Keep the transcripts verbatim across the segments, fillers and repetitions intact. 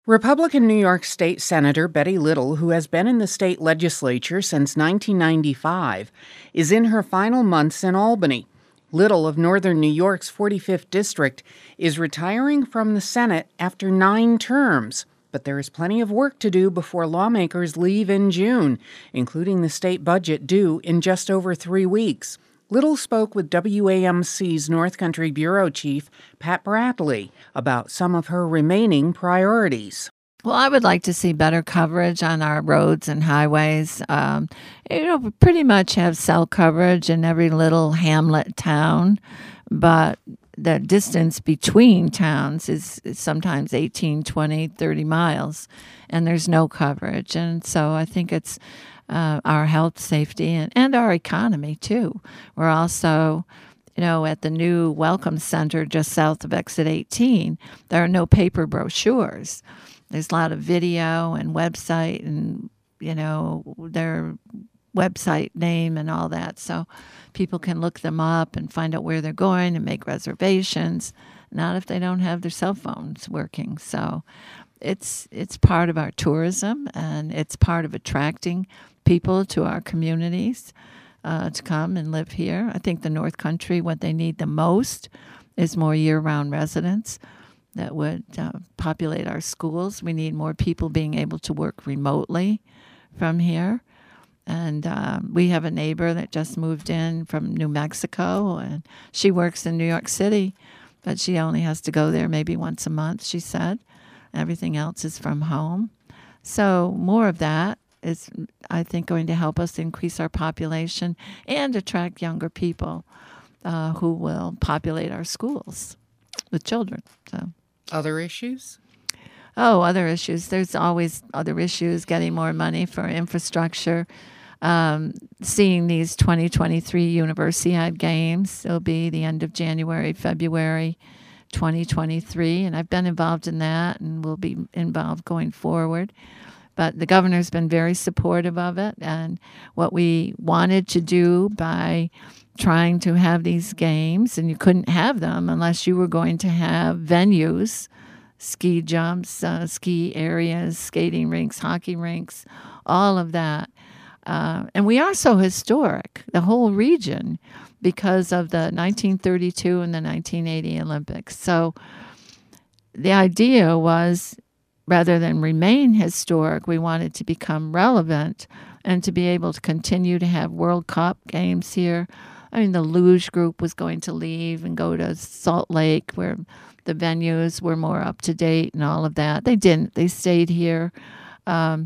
Republican New York State Senator Betty Little, who has been in the state legislature since nineteen ninety-five, is in her final months in Albany. Little of Northern New York's forty-fifth District is retiring from the Senate after nine terms. But there is plenty of work to do before lawmakers leave in June, including the state budget due in just over three weeks. Little spoke with W A M C's North Country Bureau Chief Pat Bradley about some of her remaining priorities. Well, I would like to see better coverage on our roads and highways. Um, you know, we pretty much have cell coverage in every little hamlet town, but the distance between towns is, is sometimes eighteen, twenty, thirty miles, and there's no coverage. And so I think it's uh, our health, safety, and, and our economy, too. We're also, you know, at the new Welcome Center just south of Exit eighteen, there are no paper brochures. There's a lot of video and website and, you know, their website name and all that. So people can look them up and find out where they're going and make reservations, not if they don't have their cell phones working. So it's it's part of our tourism, and it's part of attracting people to our communities uh, to come and live here. I think the North Country, what they need the most is more year-round residents that would uh, populate our schools. We need more people being able to work remotely from here. And um, we have a neighbor that just moved in from New Mexico, and she works in New York City, but she only has to go there maybe once a month, she said. Everything else is from home. So more of that is, I think, going to help us increase our population and attract younger people uh, who will populate our schools with children. So. Other issues? Oh, other issues. There's always other issues, getting more money for infrastructure. Um, seeing these twenty twenty-three Universiade games. It'll be the end of January, February twenty twenty-three, and I've been involved in that and will be involved going forward. But the governor's been very supportive of it, and what we wanted to do by trying to have these games, and you couldn't have them unless you were going to have venues, ski jumps, uh, ski areas, skating rinks, hockey rinks, all of that. Uh, and we are so historic, the whole region, because of the nineteen thirty-two and the nineteen eighty Olympics. So the idea was, rather than remain historic, we wanted to become relevant and to be able to continue to have World Cup games here. I mean, the luge group was going to leave and go to Salt Lake, where the venues were more up to date and all of that. They didn't. They stayed here. Um,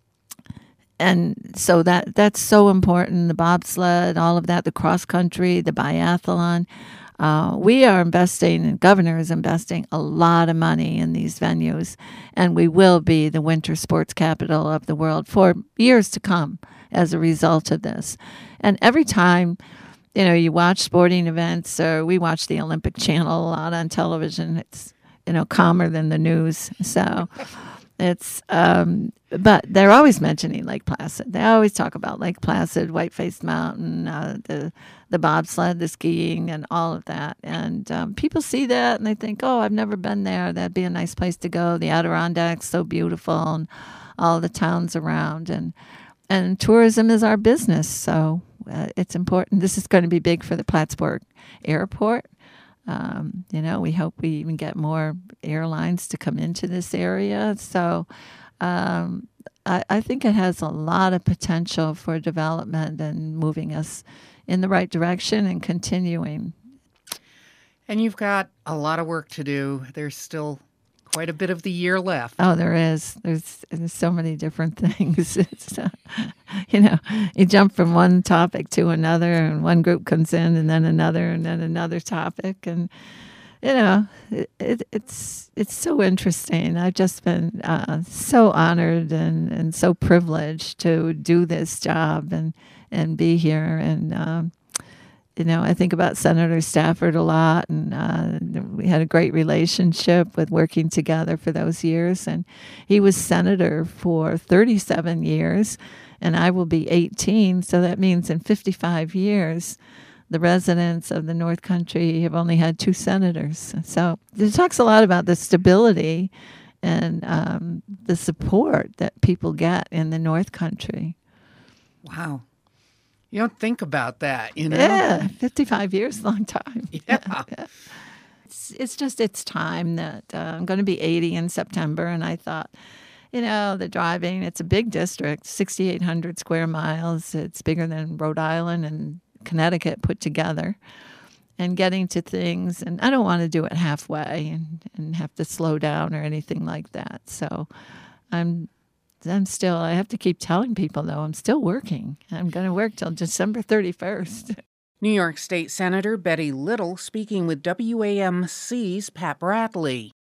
and so that that's so important. The bobsled, all of that, the cross country, the biathlon. Uh, we are investing, and Governor is investing a lot of money in these venues, and we will be the winter sports capital of the world for years to come as a result of this. And every time, you know, you watch sporting events, or we watch the Olympic Channel a lot on television, it's, you know, calmer than the news. So it's, um, but they're always mentioning Lake Placid. They always talk about Lake Placid, White-Faced Mountain, uh, the the bobsled, the skiing, and all of that. And um, people see that and they think, oh, I've never been there. That'd be a nice place to go. The Adirondacks, so beautiful, and all the towns around. And and tourism is our business, so uh, it's important. This is going to be big for the Plattsburgh Airport. Um, you know, we hope we even get more airlines to come into this area. So um, I, I think it has a lot of potential for development and moving us in the right direction and continuing. And you've got a lot of work to do. There's still quite a bit of the year left. Oh, there is. There's, there's so many different things. It's, uh, you know, you jump from one topic to another, and one group comes in, and then another, and then another topic, and you know, it, it, it's it's so interesting. I've just been uh, so honored and, and so privileged to do this job and and be here. And um, you know, I think about Senator Stafford a lot, and uh, we had a great relationship with working together for those years. And he was senator for thirty-seven years, and I will be eighteen. So that means in fifty-five years, the residents of the North Country have only had two senators. So it talks a lot about the stability and um, the support that people get in the North Country. Wow. You don't think about that, you know? Yeah, fifty-five years, long time. Yeah. It's, it's just, it's time that uh, I'm going to be eighty in September, and I thought, you know, the driving, it's a big district, sixty-eight hundred square miles. It's bigger than Rhode Island and Connecticut put together. And getting to things, and I don't want to do it halfway and, and have to slow down or anything like that. So I'm I'm still, I have to keep telling people, though, I'm still working. I'm going to work till December thirty-first. New York State Senator Betty Little speaking with W A M C's Pat Bradley.